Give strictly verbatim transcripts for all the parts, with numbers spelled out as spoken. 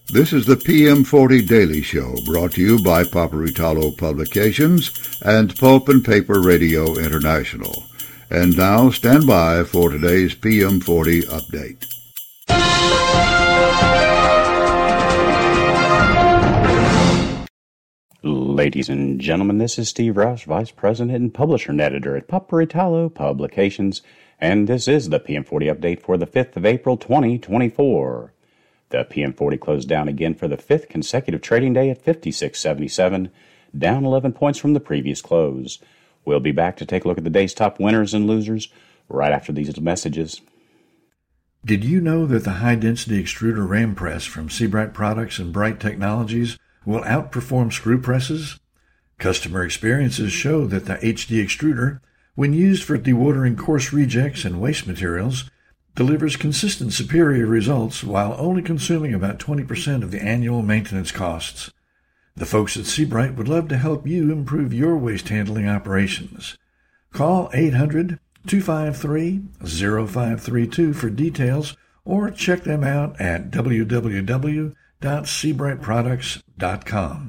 This is the P M forty Daily Show, brought to you by Paperitalo Publications and Pulp and Paper Radio International. And now, stand by for today's P M forty update. Ladies and gentlemen, this is Steve Roush, Vice President and Publisher and Editor at Paperitalo Publications, and this is the P M forty update for the fifth of April, twenty twenty-four. The P M forty closed down again for the fifth consecutive trading day at fifty-six seventy-seven, down eleven points from the previous close. We'll be back to take a look at the day's top winners and losers right after these messages. Did you know that the high-density extruder ram press from Seabright Products and Bright Technologies will outperform screw presses? Customer experiences show that the H D extruder, when used for dewatering coarse rejects and waste materials, delivers consistent superior results while only consuming about twenty percent of the annual maintenance costs. The folks at Seabright would love to help you improve your waste handling operations. Call eight hundred, two five three, zero five three two for details or check them out at w w w dot seabright products dot com.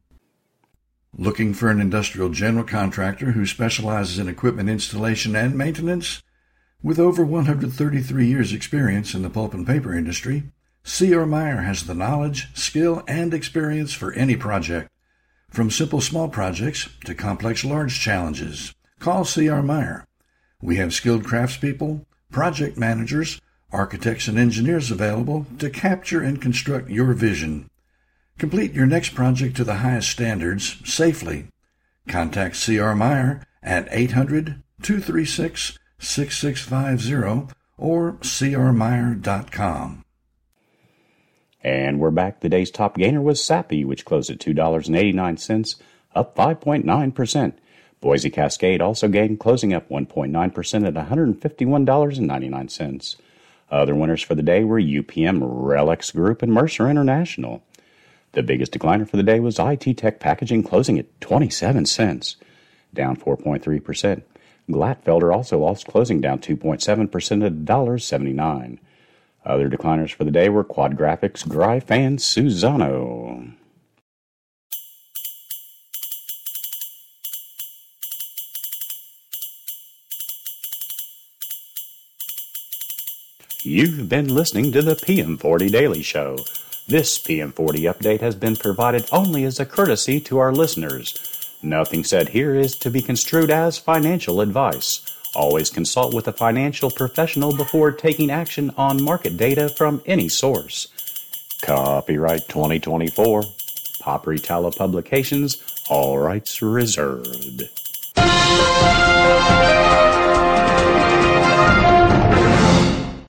Looking for an industrial general contractor who specializes in equipment installation and maintenance? With over one hundred thirty-three years' experience in the pulp and paper industry, C R. Meyer has the knowledge, skill, and experience for any project. From simple small projects to complex large challenges, call C R. Meyer. We have skilled craftspeople, project managers, architects, and engineers available to capture and construct your vision. Complete your next project to the highest standards safely. Contact C R. Meyer at eight hundred, two three six, six six five zero or c r meyer dot com. And we're back. The day's top gainer was Sappi, which closed at two dollars and eighty-nine cents, up five point nine percent. Boise Cascade also gained, closing up one point nine percent at one hundred fifty-one dollars and ninety-nine cents. Other winners for the day were U P M, Relics Group, and Mercer International. The biggest decliner for the day was I T Tech Packaging, closing at twenty-seven cents, down four point three percent. Glatfelter also lost, closing down two point seven percent at one dollar and seventy-nine cents. Other decliners for the day were Quad Graphics, Greif, and Suzano. You've been listening to the P M forty Daily Show. This P M forty update has been provided only as a courtesy to our listeners. Nothing said here is to be construed as financial advice. Always consult with a financial professional before taking action on market data from any source. Copyright twenty twenty-four. Paperitalo Publications. All rights reserved.